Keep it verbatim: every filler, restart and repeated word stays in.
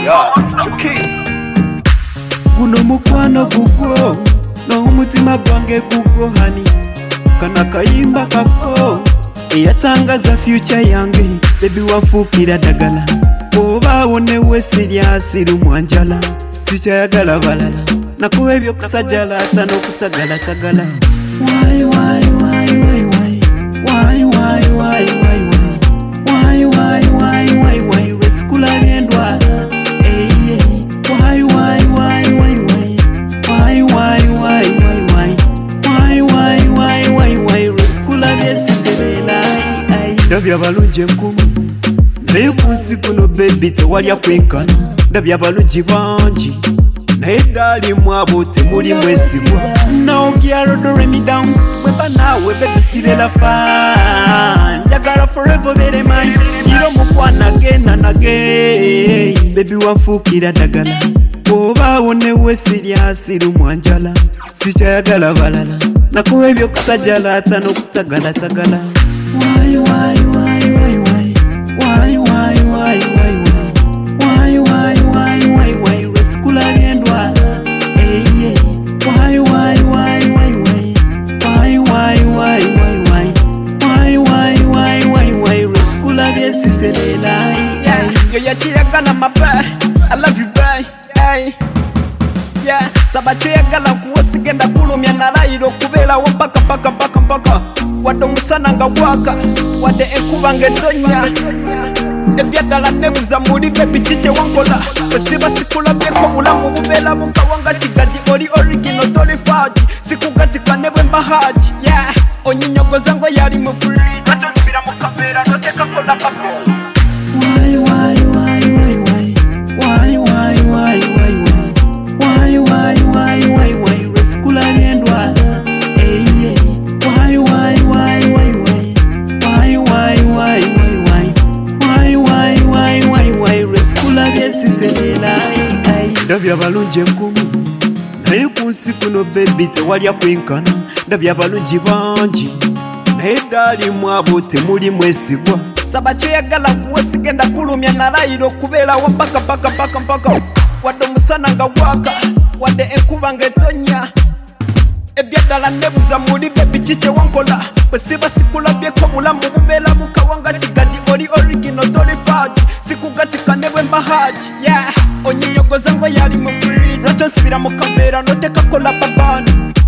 Guno mukwano gugwo n'omutima gwange gugwo hani kana kayimba kako eyatangaza future yange baby wafuukira ddagala obaawo newe siriasiru mwanjala sikyayagala balala nakuwa ebyokusajalaata n'okutagalatagala why why why why why why why why why why why why why why wesikula byendwala eye why why why why why why why why why why why why why why wesikula byesiterela ndabya balungi enkumu naye ku nsi kuno bebi tewalya kwenkana ndabya balungi bangi naye ddalimu abo temuli mwesigwa naogiarodore down weba naawe bebi kirela fa njagala forever bere manyi kiro mukwana genda nage bebi wafuukira ddagala obaawo newe siriasiru mwanjala sikyayagala balala nakuwa ebyokusajalaata n'okutagalatagala why why why why why why why why why why why why why wesikula byendwala eye why why why why why why why why why why why why why wesikula byesiterela yo yakiyagala mabe I love you bye hey yeah sabacho yagala kuwosigenda kulumya nalayiro kubeera wo mpaka mpaka mpaka mpaka wadde omusana nga gwaka wadde enkuba ng'etonnya ebyaddala nebuza muli bebi kikye wankola bwesiba sikulabyeko bulamu bubeera bukawanga kigaji oli original toli faaji sikugatika ne bwe mbahaji yeah onyinyogoza ngo yali mu free atosibira mu kabeera notekakola pako why why why why why why why why why why why why why wesikula byendwala eye why why why why why why why why why why why why why wesikula byesiterela ndabya balungi enkumu naye ku nsi kuno bebi tewalya kwenkana ndabya balungi bangi naye ddalimu abo temuli mwesigwa saba kyoyagala kuwesigenda kulumya nalayiro kubeerawo mpaka mpaka mpaka mpaka wadde omusana nga gwaka wadde enkuba ng'etonnya ebyaddala nebuza muli bebi kikye wankola bwesiba sikulabyeko bulamu bubeera bukawanga kigaji oli original toli faaji sikugatika ne bwe mbahaji yeah onyinyogoza ngo yali mu free lwaki onsibira mu kaveera notekakola babani